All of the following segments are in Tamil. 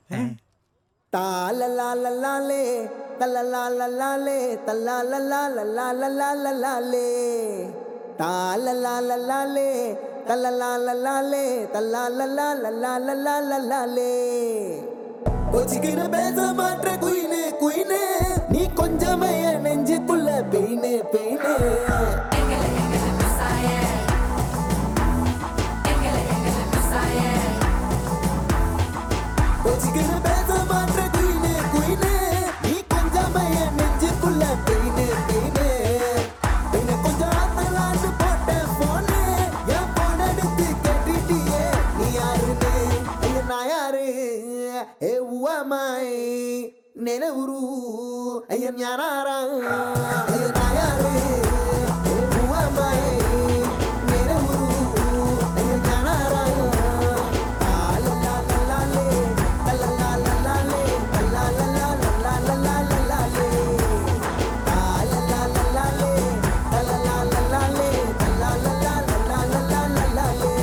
தாலலாலலாலே தலலாலலாலே தல்லாலலாலலாலலாலலாலே தாலலாலலாலே தலலாலலாலே தல்லாலலாலலாலலாலலாலே கொச்சிக்கிற பேச மாற்ற குயினே குயினே நீ கொஞ்சமே நெஞ்சுக்குள்ள பெயினே பெயினே கொச்சிக்கிற பேச மாற்ற குயினே குயினே நீ கொஞ்சமே நெஞ்சுக்குள்ள பெயினே பெயினே பெயினே கொஞ்சம் ஆத்தலாண்டு போட்ட போனே என் போன எடுத்து கேட்டுட்டியே நீ யாருன்னு ஐயோ நான் யாரு ஏ உவமாய் ನೆನವರು ಅಯ್ಯ ಜ್ಞಾನಾರ ಅಯ್ಯ ನಾಯಾರೇ ಹೂವಮಾಯೇ ನೆನವರು ಅಯ್ಯ ಜ್ಞಾನಾರ ಲಾಲಾಲಾಲಾಲೇ ಲಲಾಲಾಲಾಲೇ ಲಲಾಲಾಲಾಲಾಲಾಲಾಲಾಲೇ ಲಾಲಾಲಾಲಾಲೇ ಲಲಾಲಾಲಾಲೇ ಲಲಾಲಾಲಾಲಾಲಾಲಾಲೇ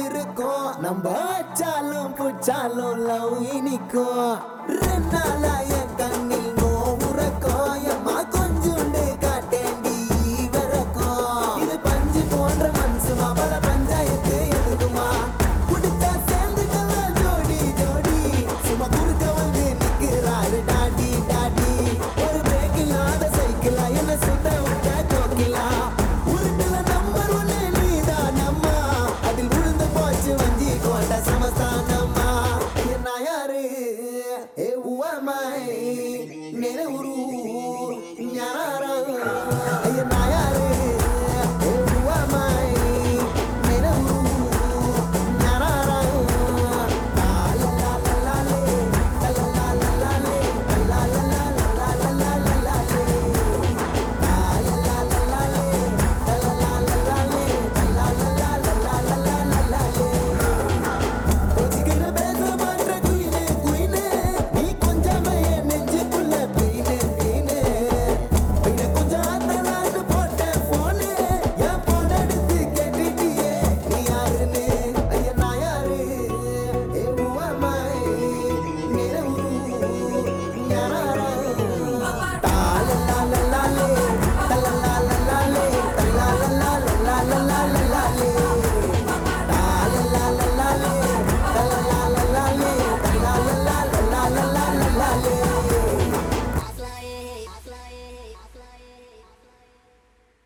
நம்ம வச்சாலும் புச்சாலும் லவ் இனிக்கும் 2 நாளா